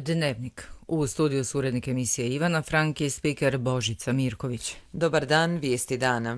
Dnevnik. U studiju su urednik emisije Ivana Frank i spiker Božica Mirković. Dobar dan, vijesti dana.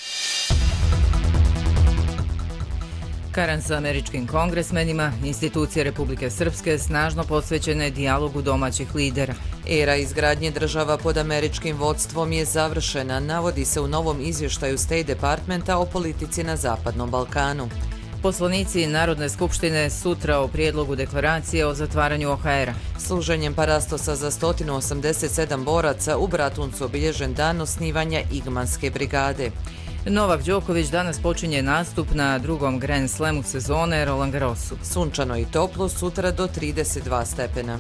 Karan sa američkim kongresmenima, institucije Republike Srpske snažno posvećene dijalogu domaćih lidera. Era izgradnje država pod američkim vodstvom je završena, navodi se u novom izvještaju State Departmenta o politici na Zapadnom Balkanu. Poslanici Narodne skupštine sutra o prijedlogu deklaracije o zatvaranju OHR-a. Služenjem parastosa za 187 boraca u Bratuncu obilježen dan osnivanja Igmanske brigade. Novak Đoković danas počinje nastup na drugom Grand Slamu sezone Roland Garrosu. Sunčano i toplo, sutra do 32 stepena.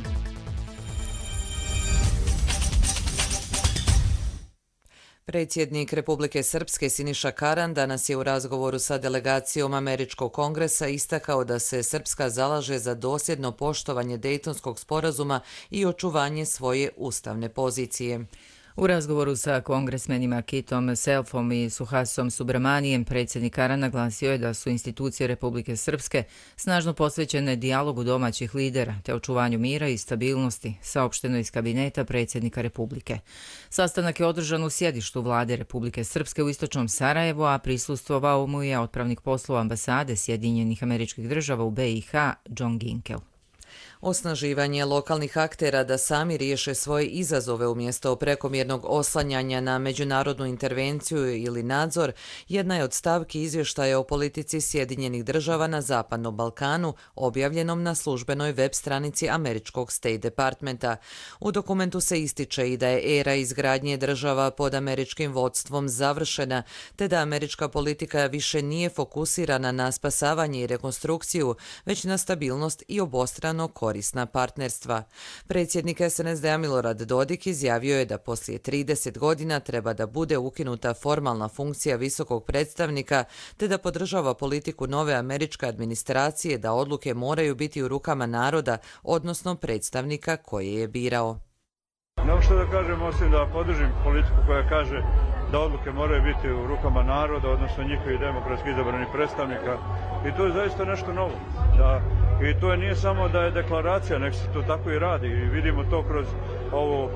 Predsjednik Republike Srpske Siniša Karan danas je u razgovoru sa delegacijom Američkog kongresa istakao da se Srpska zalaže za dosljedno poštovanje Dejtonskog sporazuma i očuvanje svoje ustavne pozicije. U razgovoru sa kongresmenima Kitom Selfom i Suhasom Subramanijem predsjednik Karan naglasio je da su institucije Republike Srpske snažno posvećene dijalogu domaćih lidera te očuvanju mira i stabilnosti, saopšteno iz kabineta predsjednika Republike. Sastanak je održan u sjedištu vlade Republike Srpske u istočnom Sarajevu, a prisustvovao mu je otpravnik poslova ambasade Sjedinjenih Američkih Država u BiH John Ginkel. Osnaživanje lokalnih aktera da sami riješe svoje izazove umjesto prekomjernog oslanjanja na međunarodnu intervenciju ili nadzor jedna je od stavki izvještaja o politici Sjedinjenih Država na Zapadnom Balkanu objavljenom na službenoj web stranici američkog State Departmenta. U dokumentu se ističe i da je era izgradnje država pod američkim vodstvom završena, te da američka politika više nije fokusirana na spasavanje i rekonstrukciju, već na stabilnost i obostrano korisna partnerstva. Predsjednik SNSD-a Milorad Dodik izjavio je da poslije 30 godina treba da bude ukinuta formalna funkcija visokog predstavnika, te da podržava politiku nove američke administracije da odluke moraju biti u rukama naroda, odnosno predstavnika koje je birao. Nemam što da kažem osim da podržim politiku koja kaže da odluke moraju biti u rukama naroda, odnosno njihovih demokratski izabranih predstavnika. I to je zaista nešto novo. I to nije samo da je deklaracija, nek se to tako i radi. I vidimo to kroz ovo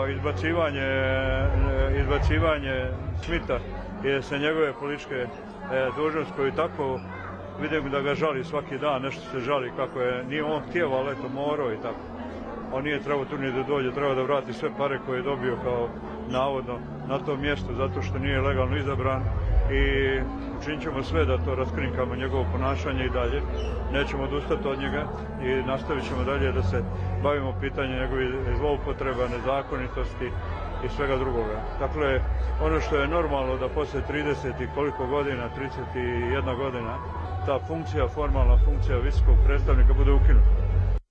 izbacivanje Smita i sa njegove političke dužnosti koju tako vidim da ga žali svaki dan, nešto se žali kako je, nije on htio, ali eto morao i tako. On nije trebao tu ni da dođe, treba da vrati sve pare koje je dobio kao navodno na to mjesto zato što nije legalno izabran i učinit ćemo sve da to raskrinkamo njegovo ponašanje i dalje. Nećemo odustati od njega i nastavit ćemo dalje da se bavimo pitanjem njegovih zloupotreba, nezakonitosti i svega drugoga. Dakle, ono što je normalno da poslije 30 i koliko godina, 31 godina, ta funkcija, formalna funkcija visokog predstavnika bude ukinuta.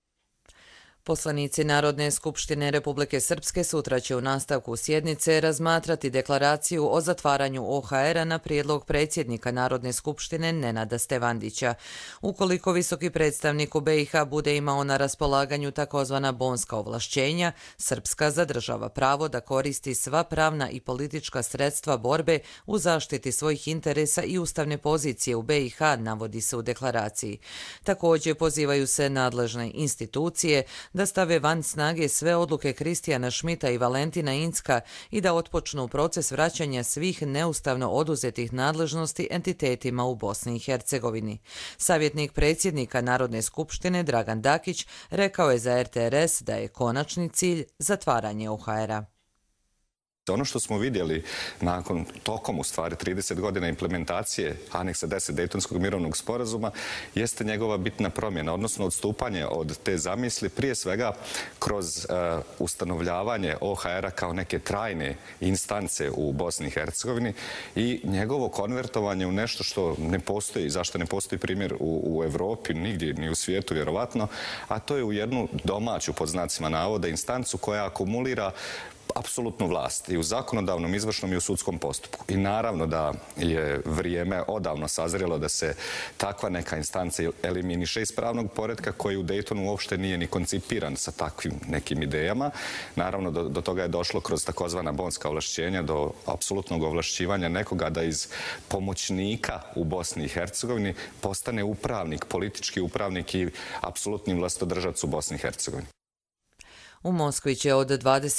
Poslanici Narodne skupštine Republike Srpske sutra će u nastavku sjednice razmatrati deklaraciju o zatvaranju OHR-a na prijedlog predsjednika Narodne skupštine Nenada Stevandića. Ukoliko visoki predstavnik u BiH bude imao na raspolaganju takozvana bonska ovlašćenja, Srpska zadržava pravo da koristi sva pravna i politička sredstva borbe u zaštiti svojih interesa i ustavne pozicije u BiH, navodi se u deklaraciji. Također pozivaju se nadležne institucije da stave van snage sve odluke Kristijana Šmita i Valentina Incka i da otpočnu proces vraćanja svih neustavno oduzetih nadležnosti entitetima u Bosni i Hercegovini. Savjetnik predsjednika Narodne skupštine Dragan Dakić rekao je za RTRS da je konačni cilj zatvaranje OHR-a. Ono što smo vidjeli tokom u stvari 30 godina implementacije aneksa 10 Dejtonskog mirovnog sporazuma jeste njegova bitna promjena, odnosno odstupanje od te zamisli, prije svega kroz ustanovljavanje OHR-a kao neke trajne instance u Bosni i Hercegovini i njegovo konvertovanje u nešto što ne postoji, zašto ne postoji primjer u Europi, nigdje ni u svijetu vjerovatno, a to je u jednu domaću, pod znacima navoda, instancu koja akumulira apsolutnu vlast i u zakonodavnom, izvršnom i u sudskom postupku. I naravno da je vrijeme odavno sazrelo da se takva neka instanca eliminiše iz pravnog poretka koji u Dejtonu uopšte nije ni koncipiran sa takvim nekim idejama. Naravno do toga je došlo kroz takozvana bonska ovlašćenja, do apsolutnog ovlašćivanja nekoga da iz pomoćnika u Bosni i Hercegovini postane upravnik, politički upravnik i apsolutni vlastodržac u Bosni i Hercegovini. U Moskvi će od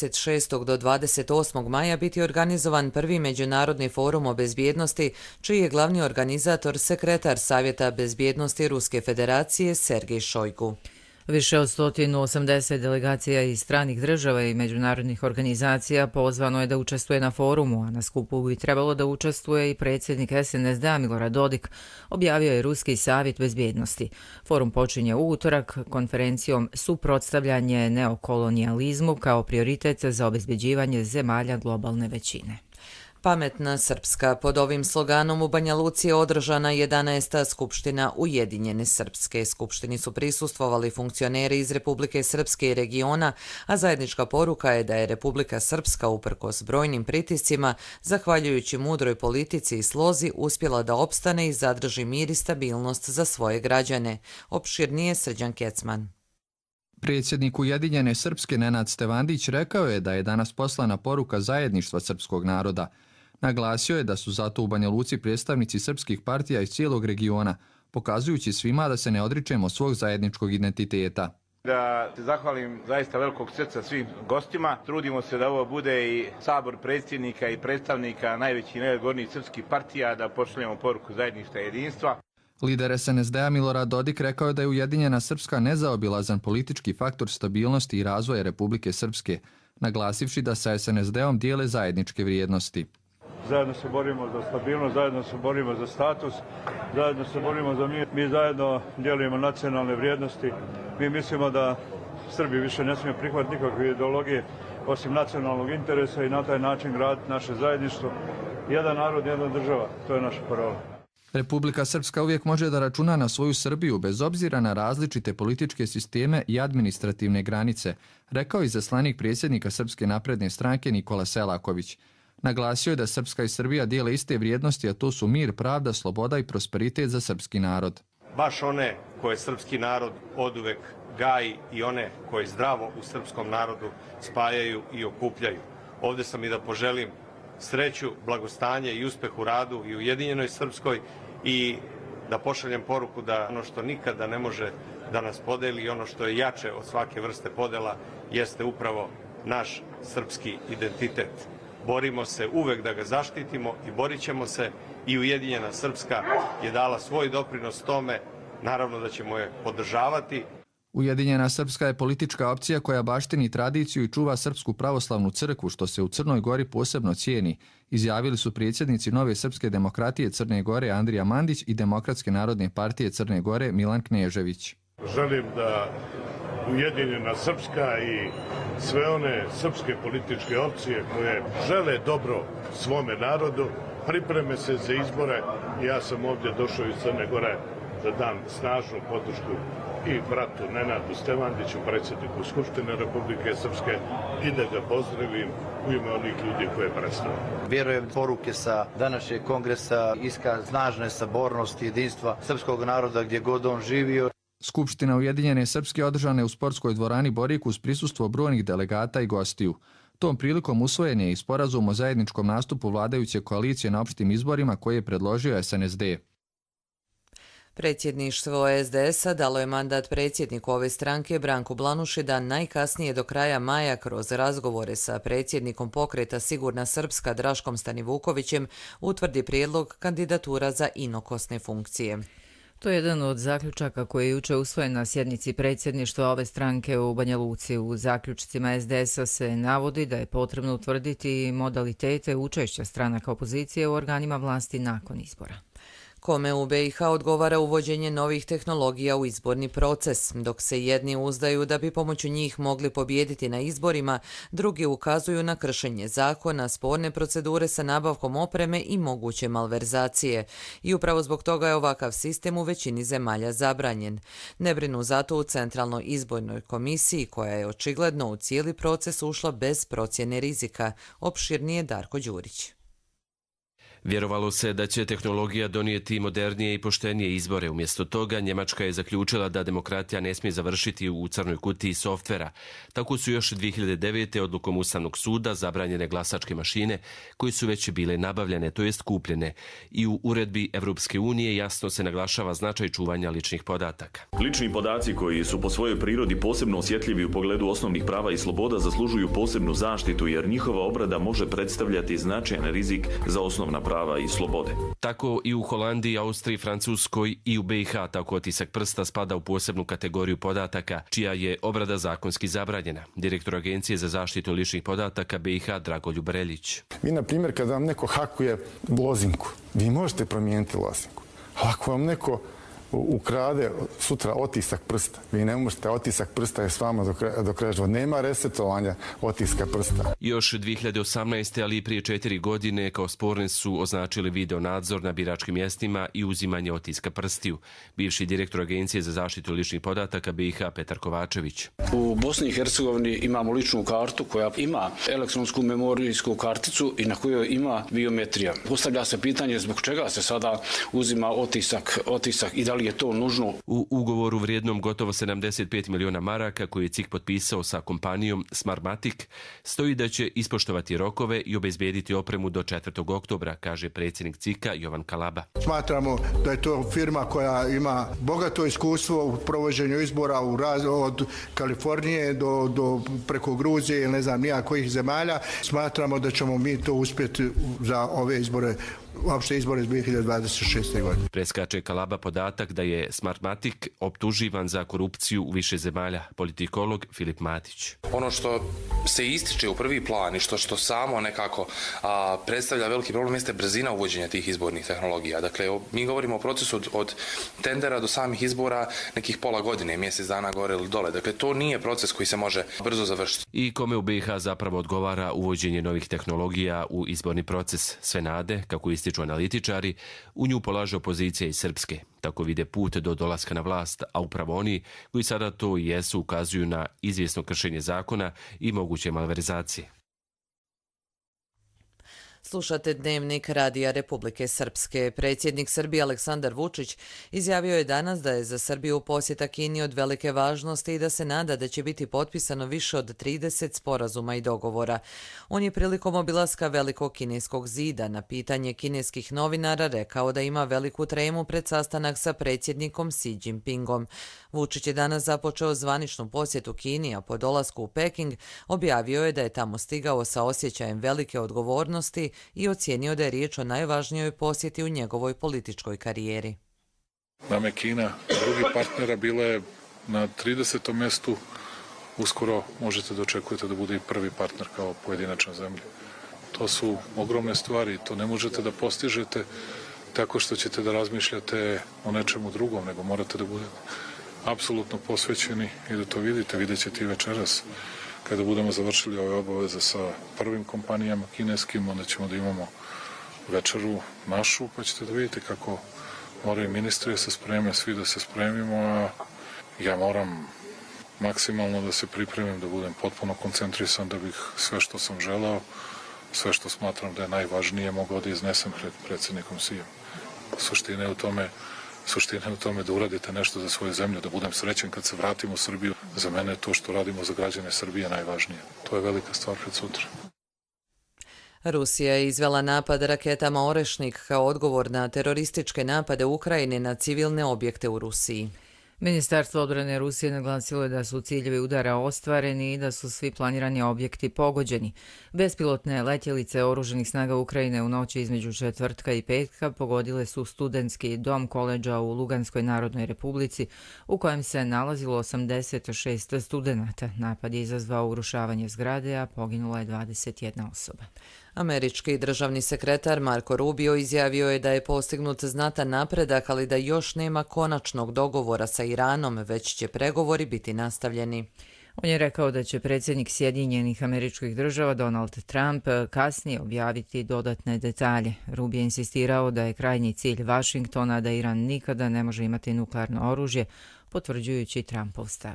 26. do 28. maja biti organizovan prvi međunarodni forum o bezbjednosti, čiji je glavni organizator sekretar Savjeta bezbjednosti Ruske federacije Sergej Šojgu. Više od 180 delegacija iz stranih država i međunarodnih organizacija pozvano je da učestvuje na forumu, a na skupu bi trebalo da učestvuje i predsjednik SNSD-a Milorad Dodik, objavio je Ruski savjet bezbjednosti. Forum počinje u utorak konferencijom Suprotstavljanje neokolonijalizmu kao prioritet za obezbeđivanje zemalja globalne većine. Pametna Srpska. Pod ovim sloganom u Banja Luci je održana 11. skupština Ujedinjene Srpske. Skupštini su prisustvovali funkcioneri iz Republike Srpske i regiona, a zajednička poruka je da je Republika Srpska uprkos brojnim pritiscima, zahvaljujući mudroj politici i slozi, uspjela da opstane i zadrži mir i stabilnost za svoje građane. Opširnije Srđan Kecman. Predsjednik Ujedinjene Srpske Nenad Stevandić rekao je da je danas poslana poruka zajedništva srpskog naroda. Naglasio je da su zato u Banja Luci predstavnici srpskih partija iz cijelog regiona, pokazujući svima da se ne odričemo svog zajedničkog identiteta. Da se zahvalim zaista velikog srca svim gostima. Trudimo se da ovo bude i sabor predsjednika i predstavnika najvećih i najodgovornijih srpskih partija, da pošaljemo poruku zajedništva i jedinstva. Lider SNSD-a Milorad Dodik rekao je da je Ujedinjena Srpska nezaobilazan politički faktor stabilnosti i razvoja Republike Srpske, naglasivši da sa SNSD-om dijele zajedničke vrijednosti. Zajedno se borimo za stabilnost, zajedno se borimo za status, zajedno se borimo za mir. Mi zajedno dijelimo nacionalne vrijednosti. Mi mislimo da Srbi više ne smiju prihvatiti nikakve ideologije osim nacionalnog interesa i na taj način graditi naše zajedništvo. Jedan narod, jedna država, to je naša parola. Republika Srpska uvijek može da računa na svoju Srbiju bez obzira na različite političke sisteme i administrativne granice, rekao je izaslanik predsjednika Srpske napredne stranke Nikola Selaković. Naglasio je da Srpska i Srbija dijele iste vrijednosti, a to su mir, pravda, sloboda i prosperitet za srpski narod. Baš one koje srpski narod oduvek gaji i one koje zdravo u srpskom narodu spajaju i okupljaju. Ovdje sam i da poželim sreću, blagostanje i uspeh u radu i Ujedinjenoj Srpskoj i da pošaljem poruku da ono što nikada ne može da nas podeli i ono što je jače od svake vrste podela jeste upravo naš srpski identitet. Borimo se uvek da ga zaštitimo i borit ćemo se i Ujedinjena Srpska je dala svoj doprinos tome, naravno da ćemo je podržavati. Ujedinjena Srpska je politička opcija koja baštini tradiciju i čuva Srpsku pravoslavnu crkvu, što se u Crnoj Gori posebno cijeni, izjavili su predsjednici Nove srpske demokratije Crne Gore Andrija Mandić i Demokratske narodne partije Crne Gore Milan Knežević. Želim da Ujedinjena Srpska i sve one srpske političke opcije koje žele dobro svome narodu pripreme se za izbore. Ja sam ovdje došao iz Crne Gore da dam snažnu podršku i bratu Nenadu Stevandiću, predsjedniku Skupštine Republike Srpske, i da ga pozdravim u ime onih ljudi koje predstavljam. Vjerujem poruke sa današnjeg kongresa, iskaz snažne sabornosti, jedinstva srpskog naroda gdje god on živio. Skupština Ujedinjene Srpske održana je u sportskoj dvorani Borik uz prisustvo brojnih delegata i gostiju. Tom prilikom usvojen je i sporazum o zajedničkom nastupu vladajuće koalicije na opštim izborima koje je predložio SNSD. Predsjedništvo SDS-a dalo je mandat predsjedniku ove stranke Branku Blanuši da najkasnije do kraja maja kroz razgovore sa predsjednikom pokreta Sigurna Srpska Draškom Stanivukovićem utvrdi prijedlog kandidatura za inokosne funkcije. To je jedan od zaključaka koji je juče usvojen na sjednici predsjedništva ove stranke u Banja Luci. U zaključcima SDS-a se navodi da je potrebno utvrditi modalitete učešća stranaka opozicije u organima vlasti nakon izbora. Kome u BiH odgovara uvođenje novih tehnologija u izborni proces. Dok se jedni uzdaju da bi pomoću njih mogli pobijediti na izborima, drugi ukazuju na kršenje zakona, sporne procedure sa nabavkom opreme i moguće malverzacije. I upravo zbog toga je ovakav sistem u većini zemalja zabranjen. Ne brinu zato u Centralnoj izbornoj komisiji, koja je očigledno u cijeli proces ušla bez procjene rizika. Opširnije Darko Đurić. Vjerovalo se da će tehnologija donijeti modernije i poštenije izbore. Umjesto toga, Njemačka je zaključila da demokratija ne smije završiti u crnoj kutiji softvera. Tako su još 2009. odlukom Ustavnog suda zabranjene glasačke mašine koje su već bile nabavljene, to jest kupljene. I u uredbi Evropske unije jasno se naglašava značaj čuvanja ličnih podataka. Lični podaci koji su po svojoj prirodi posebno osjetljivi u pogledu osnovnih prava i sloboda zaslužuju posebnu zaštitu jer njihova obrada može predstavljati značajan rizik za osnovna prava i slobode. Tako i u Holandiji, Austriji, Francuskoj i u BiH tako otisak prsta spada u posebnu kategoriju podataka, čija je obrada zakonski zabranjena. Direktor Agencije za zaštitu ličnih podataka BiH Dragoljub Reljić. Vi, na primjer, kada vam neko hakuje lozinku, vi možete promijeniti lozinku. A ako vam neko ukrade sutra otisak prsta, vi ne možete, otisak prsta je s vama do kraja života. Nema resetovanja otiska prsta. Još 2018. ali i prije 4 godine kao sporne su označili video nadzor na biračkim mjestima i uzimanje otiska prstiju. Bivši direktor Agencije za zaštitu ličnih podataka BiH Petar Kovačević. U Bosni i Hercegovini imamo ličnu kartu koja ima elektronsku memorijsku karticu i na kojoj ima biometrija. Postavlja se pitanje zbog čega se sada uzima otisak i da li je to nužno. U ugovoru vrijednom gotovo 75 miliona maraka koji je CIK potpisao sa kompanijom Smartmatic stoji da će ispoštovati rokove i obezbediti opremu do 4. oktobra, kaže predsjednik CIK-a Jovan Kalaba. Smatramo da je to firma koja ima bogato iskustvo u provođenju izbora od Kalifornije do preko Gruzije ili ne znam nija kojih zemalja. Smatramo da ćemo mi to uspjeti za ove izbore, opšte izbore iz 2026. godine. Preskače Kalaba podatak da je Smartmatic optuživan za korupciju u više zemalja, politikolog Filip Matić. Ono što se ističe u prvi plan i što samo nekako predstavlja veliki problem jeste brzina uvođenja tih izbornih tehnologija. Dakle, mi govorimo o procesu od tendera do samih izbora nekih pola godine, mjesec dana gore ili dole. Dakle, to nije proces koji se može brzo završiti. I kome u BiH zapravo odgovara uvođenje novih tehnologija u izborni proces? Sve nade, kako ističu analitičari, u nju polaže opozicija iz Srpske. Tako vide put do dolaska na vlast, a upravo oni koji sada to i jesu ukazuju na izvjesno kršenje zakona i moguće malverzacije. Slušate Dnevnik Radija Republike Srpske. Predsjednik Srbije Aleksandar Vučić izjavio je danas da je za Srbiju posjeta Kini od velike važnosti i da se nada da će biti potpisano više od 30 sporazuma i dogovora. On je prilikom obilaska Velikog kineskog zida na pitanje kineskih novinara rekao da ima veliku tremu pred sastanak sa predsjednikom Xi Jinpingom. Vučić je danas započeo zvaničnu posjetu Kini, a po dolasku u Peking objavio je da je tamo stigao sa osjećajem velike odgovornosti i ocijenio da je riječ o najvažnijoj posjeti u njegovoj političkoj karijeri. Nam je Kina drugi partnera, bila je na 30. mjestu, uskoro možete da očekujete da bude i prvi partner kao pojedinačna zemlja. To su ogromne stvari, to ne možete da postižete tako što ćete da razmišljate o nečemu drugom, nego morate da budete apsolutno posvećeni i da to vidite. Vidjet ćete i večeras kada budemo završili ove obaveze sa prvim kompanijama kineskim, onda ćemo da imamo večeru našu, pa ćete da vidite kako moraju ministri da se spreme, svi da se spremimo, a ja moram maksimalno da se pripremim, da budem potpuno koncentrisan, da bih sve što sam želeo, sve što smatram da je najvažnije, mogao da iznesem pred predsjednikom Xijem. Suština je u tome da uradite nešto za svoju zemlju, da budem srećen kad se vratim u Srbiju. Za mene je to što radimo za građane Srbije najvažnije. To je velika stvar pred sutra. Rusija je izvela napad raketama Orešnik kao odgovor na terorističke napade Ukrajine na civilne objekte u Rusiji. Ministarstvo odbrane Rusije naglasilo je da su ciljevi udara ostvareni i da su svi planirani objekti pogođeni. Bespilotne letjelice oružanih snaga Ukrajine u noći između četvrtka i petka pogodile su studentski dom koledža u Luganskoj Narodnoj Republici u kojem se nalazilo 86 studenata. Napad je izazvao urušavanje zgrade, a poginula je 21 osoba. Američki državni sekretar Marco Rubio izjavio je da je postignut znatan napredak, ali da još nema konačnog dogovora sa Iranom, već će pregovori biti nastavljeni. On je rekao da će predsjednik Sjedinjenih Američkih Država Donald Trump kasnije objaviti dodatne detalje. Rubio je insistirao da je krajnji cilj Vašingtona da Iran nikada ne može imati nuklearno oružje, potvrđujući Trumpov stav.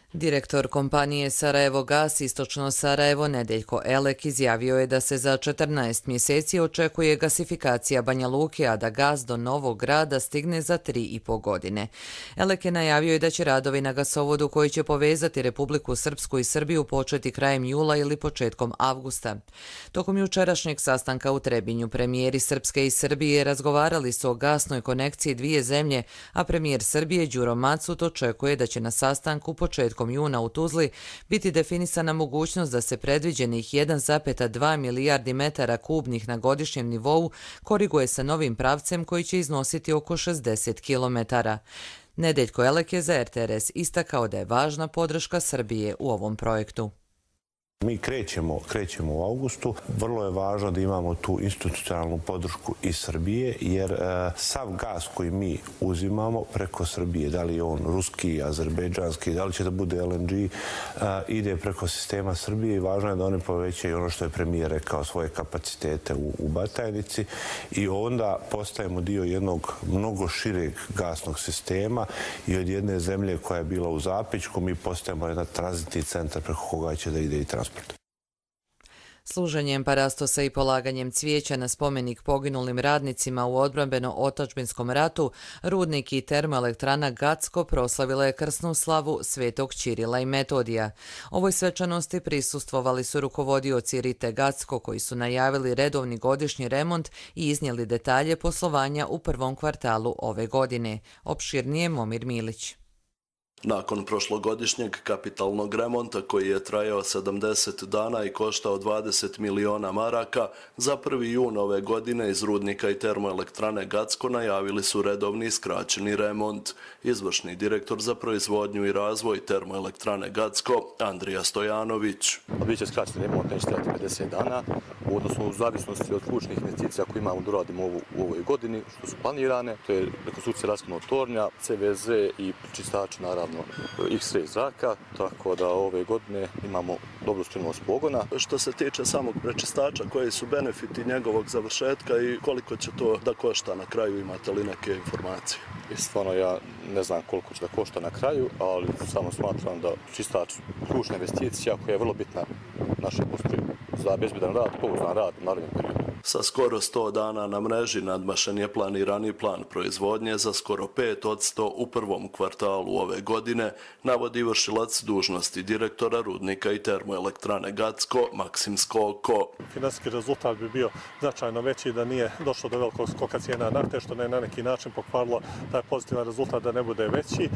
Direktor kompanije Sarajevo Gas Istočno Sarajevo Nedeljko Elek izjavio je da se za 14 mjeseci očekuje gasifikacija Banja Luke, a da gas do Novog Grada stigne za 3,5 godine. Elek je najavio i da će radovi na gasovodu koji će povezati Republiku Srpsku i Srbiju početi krajem jula ili početkom avgusta. Tokom jučerašnjeg sastanka u Trebinju premijeri Srpske i Srbije razgovarali su o gasnoj konekciji dvije zemlje, a premijer Srbije Đuro Macut očekuje da će na sastanku početkom juna u Tuzli biti definisana mogućnost da se predviđenih 1,2 milijardi metara kubnih na godišnjem nivou koriguje sa novim pravcem koji će iznositi oko 60 kilometara. Nedeljko Elek je za RTRS istakao da je važna podrška Srbije u ovom projektu. Mi krećemo u avgustu. Vrlo je važno da imamo tu institucionalnu podršku iz Srbije, jer sav gas koji mi uzimamo preko Srbije, da li je on ruski, azerbejdžanski, da li će da bude LNG, ide preko sistema Srbije i važno je da oni povećaju ono što je premijer rekao, svoje kapacitete u Batajnici i onda postajemo dio jednog mnogo šireg gasnog sistema i od jedne zemlje koja je bila u Zapećku mi postajemo jedan tranzitni centar preko koga će da ide i transport. Služenjem parastosa i polaganjem cvijeća na spomenik poginulim radnicima u odbrambeno-otadžbinskom ratu, rudnik i termoelektrana Gacko proslavila je krsnu slavu Svetog Ćirila i Metodija. Ovoj svečanosti prisustvovali su rukovodioci Rite Gacko koji su najavili redovni godišnji remont i iznijeli detalje poslovanja u prvom kvartalu ove godine. Opširnije Momir Milić. Nakon prošlogodišnjeg kapitalnog remonta koji je trajao 70 dana i koštao 20 miliona maraka, za 1. jun ove godine iz rudnika i termoelektrane Gacko najavili su redovni skraćeni remont. Izvršni direktor za proizvodnju i razvoj termoelektrane Gacko, Andrija Stojanović. Biće skraćeni remont, neće trajati 50 dana, odnosno u zavisnosti od ključnih investicija koje imamo da uradimo u ovoj godini, što su planirane, to je rekonstrukcija rashodnog tornja, CVZ i prečistač, naravno, X-ray zraka, tako da ove godine imamo dobru spremnost pogona. Što se tiče samog prečistača, koji su benefiti njegovog završetka i koliko će to da košta na kraju, imate li neke informacije? Stvarno ja ne znam koliko će da košta na kraju, ali samo smatram da čistač ključna investicija koja je vrlo bitna našoj industriji za bezbedan rad, pouzdan rad u narednom periodu. Sa skoro 100 dana na mreži nadmašen je planirani plan proizvodnje za skoro 5% u prvom kvartalu ove godine, navodi vršilac dužnosti direktora rudnika i termoelektrane Gacko, Maksim Skoko. Finansijski rezultat bi bio značajno veći da nije došlo do velikog skoka cijena nafte, što je na neki način pokvarilo taj pozitivan rezultat da ne bude veći.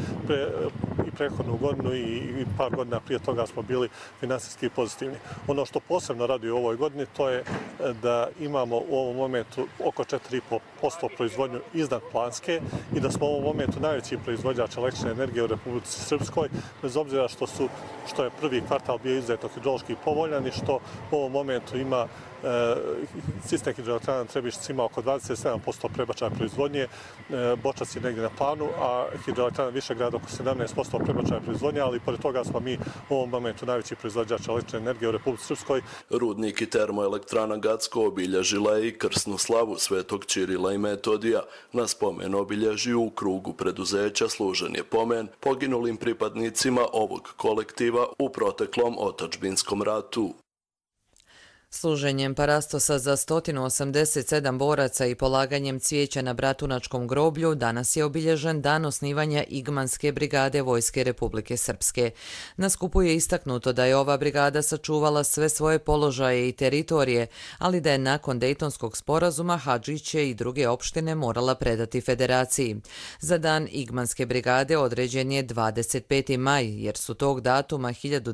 I prethodnu godinu i par godina prije toga smo bili finansijski pozitivni. Ono što posebno raduje u ovoj godini to je da imamo u ovom momentu oko 4,5% proizvodnju iznad planske i da smo u ovom momentu najveći proizvođač električne energije u Republici Srpskoj, bez obzira što je prvi kvartal bio izuzetno hidrološki povoljan i što u ovom momentu ima sistem hidroelektrana Trebišć ima oko 27% prebačaja proizvodnje, Bočac je negdje na planu, a hidroelektrana Višegrad oko 17% prebačaja proizvodnje, ali pored toga smo mi u ovom momentu najveći proizvođač električne energije u Republici Srpskoj. Rudnik i termoelektrana Gacko obilježila je i krsnu slavu Svetog Ćirila i Metodija. Na spomen obilježju u krugu preduzeća služen je pomen poginulim pripadnicima ovog kolektiva u proteklom otadžbinskom ratu. Služenjem parastosa za 187 boraca i polaganjem cvijeća na Bratunačkom groblju danas je obilježen dan osnivanja Igmanske brigade Vojske Republike Srpske. Na skupu je istaknuto da je ova brigada sačuvala sve svoje položaje i teritorije, ali da je nakon Dejtonskog sporazuma Hadžiće i druge opštine morala predati federaciji. Za dan Igmanske brigade određen je 25. maj, jer su tog datuma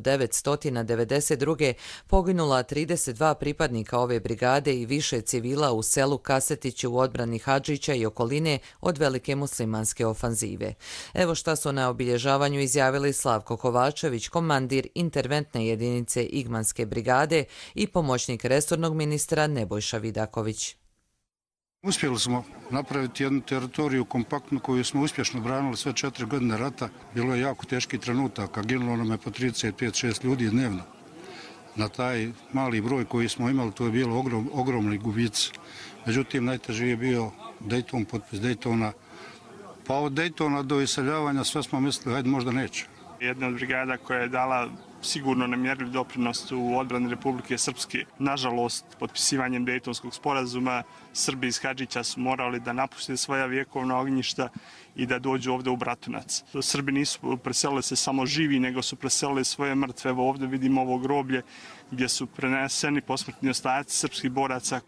1992. poginula 32 pripadnika ove brigade i više civila u selu Kasetići u odbrani Hadžića i okoline od velike muslimanske ofanzive. Evo šta su na obilježavanju izjavili Slavko Kovačević, komandir interventne jedinice Igmanske brigade i pomoćnik resornog ministra Nebojša Vidaković. Uspjeli smo napraviti jednu teritoriju kompaktnu koju smo uspješno branili sve 4 godine rata. Bilo je jako teški trenutak, a ginulo nam je po 35-6 ljudi dnevno. Na taj mali broj koji smo imali, to je bilo ogromni gubici. Međutim, najteži je bio Dejton, potpis Dejtona. Pa od Dejtona do iseljavanja sve smo mislili, hajde možda neće. Jedna od brigada koja je dala sigurno nemjerljiv doprinos u odbrani Republike Srpske. Nažalost, potpisivanjem Dejtonskog sporazuma Srbi iz Hadžića su morali da napuste svoja vjekovna ognjišta i da dođu ovdje u Bratunac. Srbi nisu preselili se samo živi, nego su preselili svoje mrtve. Evo ovdje vidimo ovo groblje gdje su preneseni posmrtni ostaci srpskih boraca.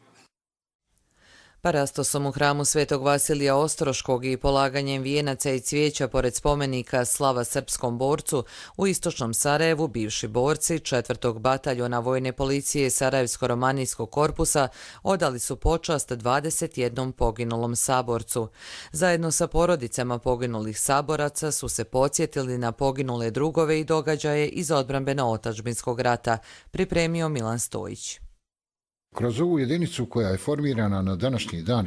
Parastosom u hramu Svetog Vasilija Ostroškog i polaganjem vijenaca i cvijeća pored spomenika slava srpskom borcu u istočnom Sarajevu bivši borci 4. bataljona Vojne policije Sarajevsko-romanijskog korpusa odali su počast 21 poginulom saborcu. Zajedno sa porodicama poginulih saboraca su se podsjetili na poginule drugove i događaje iz odbrambeno-otadžbinskog rata, pripremio Milan Stojić. Kroz ovu jedinicu koja je formirana na današnji dan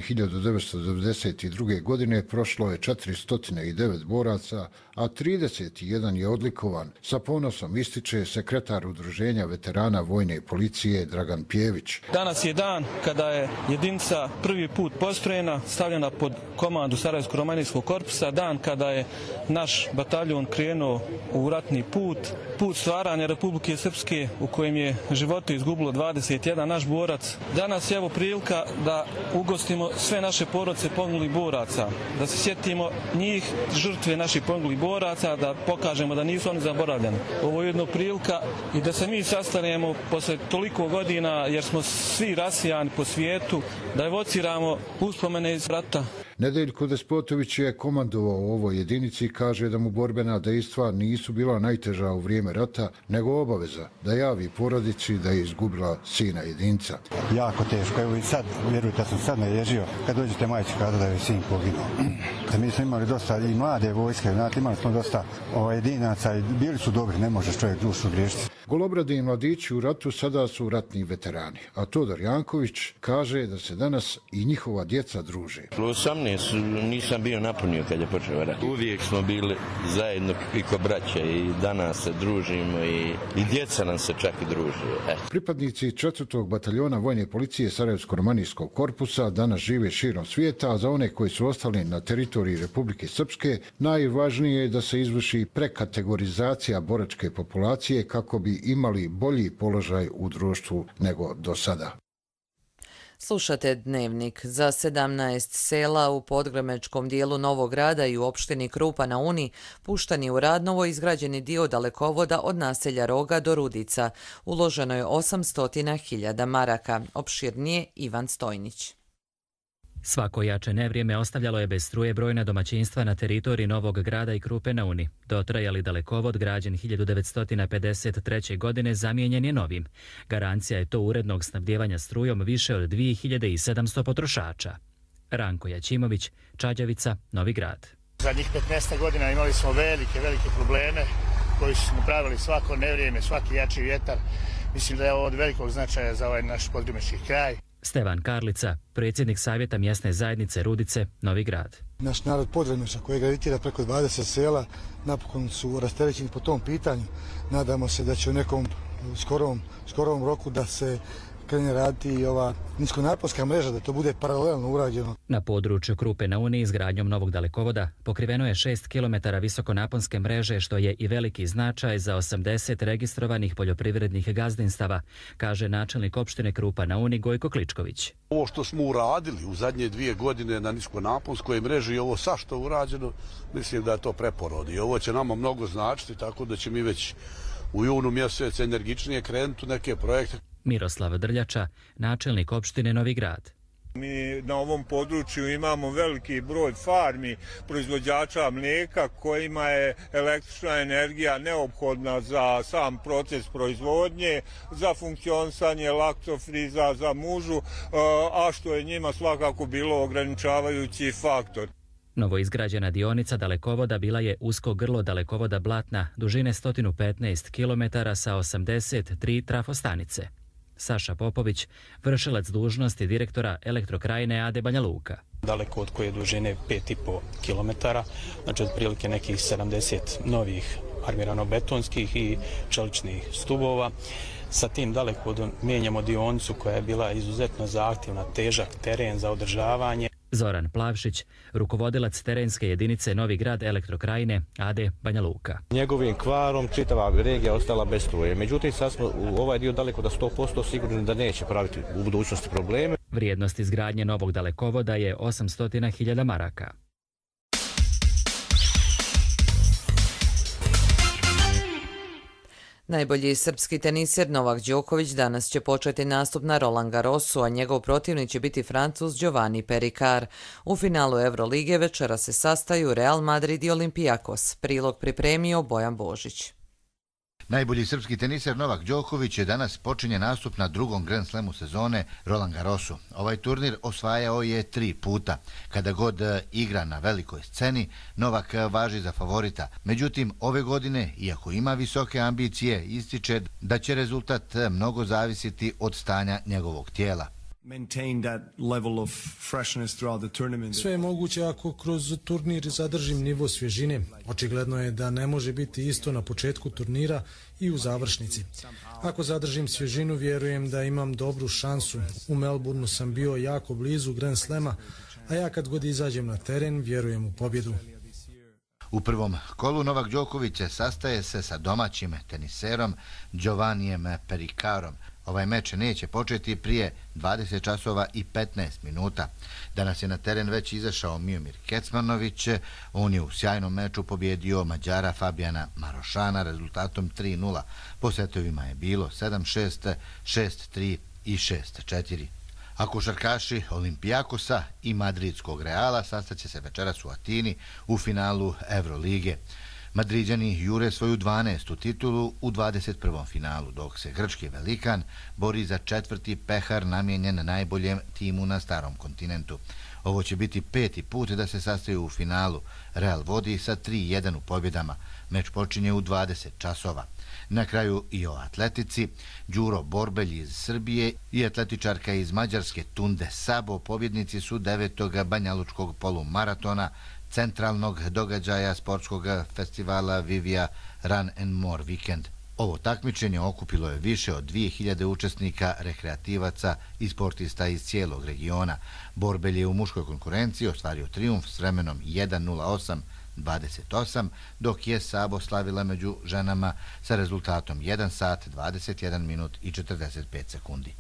1992. godine prošlo je 409 boraca, a 31 je odlikovan. Sa ponosom ističe sekretar Udruženja veterana Vojne policije Dragan Pjević. Danas je dan kada je jedinica prvi put postrojena, stavljena pod komandu Sarajevsko-romanijskog korpusa, dan kada je naš bataljon krenuo u ratni put, put stvaranja Republike Srpske u kojem je živote izgubilo 21 naš borac. Danas je evo prilika da ugostimo sve naše porodice poginulih boraca, da se sjetimo njih, žrtve naših poginulih boraca, da pokažemo da nisu oni zaboravljeni. Ovo je jedna prilika i da se mi sastanemo posle toliko godina, jer smo svi rasijani po svijetu, da evociramo uspomene iz rata. Nedeljko Despotović je komandovao u ovoj jedinici i kaže da mu borbena dejstva nisu bila najteža u vrijeme rata, nego obaveza da javi porodici da je izgubila sina jedinca. Jako teško, evo i sad, vjerujte da sam sad naježio, kad dođete majci kada da je sin poginuo. Mi smo imali dosta i mlade vojske, imali smo dosta jedinaca i bili su dobri, ne može čovjek dušu griješiti. Golobradi mladići u ratu sada su ratni veterani, a Todor Janković kaže da se danas i njihova djeca druže. 18 nisam bio napunio kad je počeo rat. Uvijek smo bili zajedno i ko braća i danas se družimo i djeca nam se čak i druže. Pripadnici 4. bataljona Vojne policije Sarajevsko-romanijskog korpusa danas žive širom svijeta, a za one koji su ostali na teritoriji Republike Srpske najvažnije je da se izvrši prekategorizacija boračke populacije kako bi imali bolji položaj u društvu nego do sada. Slušate Dnevnik. Za 17 sela u podgrmečkom dijelu Novog Grada i u opštini Krupa na Uni pušten je u rad novo izgrađeni dio dalekovoda od naselja Roga do Rudica. Uloženo je 800.000 maraka. Opširnije Ivan Stojnić. Svako jače nevrijeme ostavljalo je bez struje brojna domaćinstva na teritoriji Novog Grada i Krupe na Uni. Dotrajali dalekovod građen 1953. godine zamijenjen je novim. Garancija je to urednog snabdijevanja strujom više od 2700 potrošača. Ranko Jačimović, Čađavica, Novi Grad. Zadnjih 15 godina imali smo velike probleme koji su napravili svako nevrijeme, svaki jači vjetar. Mislim da je ovo od velikog značaja za ovaj naš podgrmečki kraj. Stevan Karlica, predsjednik Savjeta mjesne zajednice Rudice, Novi Grad. Naš narod Podgrmeša koji gravitira preko 20 sela napokon su rasterećeni po tom pitanju. Nadamo se da će u nekom skorom roku da se krene raditi i ova niskonaponska mreža, da to bude paralelno urađeno. Na području Krupe na Uni izgradnjom novog dalekovoda pokriveno je 6 km visokonaponske mreže, što je i veliki značaj za 80 registrovanih poljoprivrednih gazdinstava, kaže načelnik opštine Krupa na Uni Gojko Kličković. Ovo što smo uradili u zadnje 2 godine na niskonaponskoj mreži i ovo sa što urađeno, mislim da je to preporod i ovo će nama mnogo značiti, tako da će mi već u junu mjesec energičnije krenuti u neke projekte. Miroslav Drljača, načelnik opštine Novi Grad. Mi na ovom području imamo veliki broj farmi proizvođača mlijeka kojima je električna energija neophodna za sam proces proizvodnje, za funkcionisanje laktofriza, za mužu, a što je njima svakako bilo ograničavajući faktor. Novoizgrađena dionica dalekovoda bila je usko grlo dalekovoda Blatna, dužine 115 km sa 83 trafostanice. Saša Popović, vršilac dužnosti direktora Elektrokrajine AD Banja Luka. Dalekovod koji je dužine 5,5 km, znači otprilike nekih 70 novih armirano-betonskih i čeličnih stubova. Sa tim dalekovodom mijenjamo dionicu koja je bila izuzetno zahtjevna, težak teren za održavanje. Zoran Plavšić, rukovodilac terenske jedinice Novi Grad Elektrokrajine AD Banja Luka. Njegovim kvarom čitava regija ostala bez struje. Međutim, sad smo u ovaj dio daleko da 100% sigurni da neće praviti u budućnosti probleme. Vrijednost izgradnje novog dalekovoda je 800.000 maraka. Najbolji srpski teniser Novak Đoković danas će početi nastup na Roland Garrosu, a njegov protivnik će biti Francuz Giovanni Pericard. U finalu Evrolige večera se sastaju Real Madrid i Olympiakos. Prilog pripremio Bojan Božić. Najbolji srpski teniser Novak Đoković je danas počinje nastup na drugom Grand Slamu sezone Roland Garrosu. Ovaj turnir osvajao je 3 puta. Kada god igra na velikoj sceni, Novak važi za favorita. Međutim, ove godine, iako ima visoke ambicije, ističe da će rezultat mnogo zavisiti od stanja njegovog tijela. Sve je moguće ako kroz turnir zadržim nivo svježine. Očigledno je da ne može biti isto na početku turnira i u završnici. Ako zadržim svježinu, vjerujem da imam dobru šansu. U Melbourneu sam bio jako blizu Grand Slama, a ja kad god izađem na teren, vjerujem u pobjedu. U prvom kolu Novak Đoković sastaje se sa domaćim teniserom Giovannijem Pericardom. Ovaj meč neće početi prije 20 časova i 15 minuta. Danas je na teren već izašao Miomir Kecmanović. On je u sjajnom meču pobjedio Mađara Fabijana Marošana rezultatom 3:0. Po setovima je bilo 7-6, 6-3 i 6-4. A košarkaši Olympiakosa i Madridskog Reala sastaće se večeras u Atini u finalu Evrolige. Madriđani jure svoju 12. titulu u 21. finalu, dok se grčki velikan bori za 4. pehar namijenjen najboljem timu na starom kontinentu. Ovo će biti 5. put da se sastaju u finalu. Real vodi sa 3:1 u pobjedama. Meč počinje u 20 časova. Na kraju i o atletici. Đuro Borbelj iz Srbije i atletičarka iz Mađarske Tunde Sabo pobjednici su 9. banjalučkog polumaratona, centralnog događaja sportskog festivala Vivia Run and More Weekend. Ovo takmičenje okupilo je više od 2000 učesnika, rekreativaca i sportista iz cijelog regiona. Borbelj je u muškoj konkurenciji ostvario trijumf s vremenom 1:08:28, dok je Sabo slavila među ženama sa rezultatom 1 sat, 21 minut i 45 sekundi.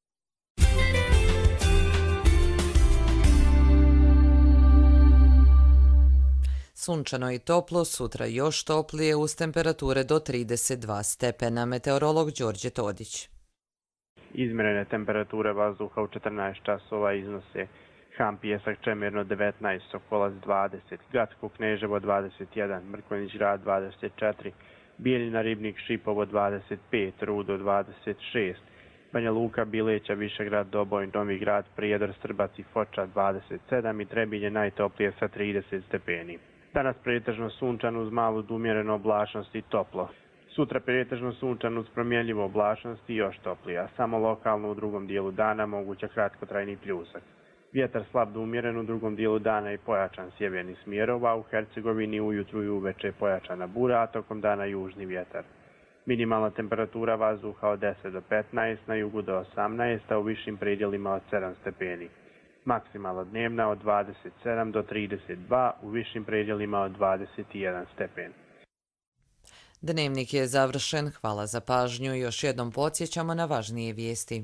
Sunčano i toplo, sutra još toplije uz temperature do 32 stepena. Meteorolog Đorđe Todić. Izmjerene temperature vazduha u 14 časova iznose Ham Pijesak Čemirno 19, Sokolac 20, Gatsko Kneževo 21, Mrkonjić Grad 24, Bijeljina Ribnik Šipovo 25, Rudo 26, Banja Luka, Bileća, Višegrad, Doboj, Novi Grad, Prijedor, Strbac i Foča 27 i Trebinje najtoplije sa 30 stepeni. Danas pretežno sunčano uz malu do umjerenu oblačnost i toplo. Sutra pretežno sunčano uz promjenljivu oblačnost i još toplije, a samo lokalno u drugom dijelu dana moguća kratkotrajni pljusak. Vjetar slab do umjeren u drugom dijelu dana i pojačan sjeverni smjerova, u Hercegovini ujutru i uveče pojačana bura, a tokom dana južni vjetar. Minimalna temperatura vazduha od 10 do 15, na jugu do 18, a u višim predjelima od 7 stepeni. Maksimalna dnevna od 27 do 32, u višim predjelima od 21 stepen. Dnevnik je završen. Hvala za pažnju. Još jednom podsjećamo na važnije vijesti.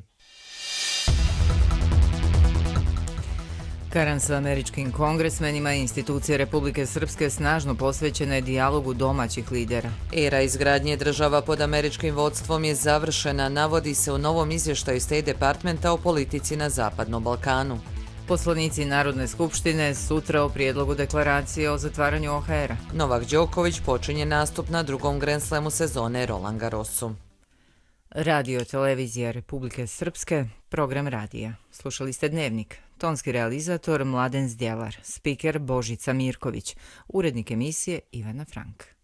Karan sa američkim kongresmenima i institucije Republike Srpske snažno posvećena je dijalogu domaćih lidera. Era izgradnje država pod američkim vodstvom je završena, navodi se u novom izvještaju State Departmenta o politici na Zapadnom Balkanu. Poslanici Narodne skupštine sutra o prijedlogu deklaracije o zatvaranju OHR-a. Novak Đoković počinje nastup na drugom Grand Slamu sezone Roland Garrosu. Radio televizija Republike Srpske, program radija. Slušali ste Dnevnik. Tonski realizator Mladen Zdjelar, spiker Božica Mirković, urednik emisije Ivana Frank.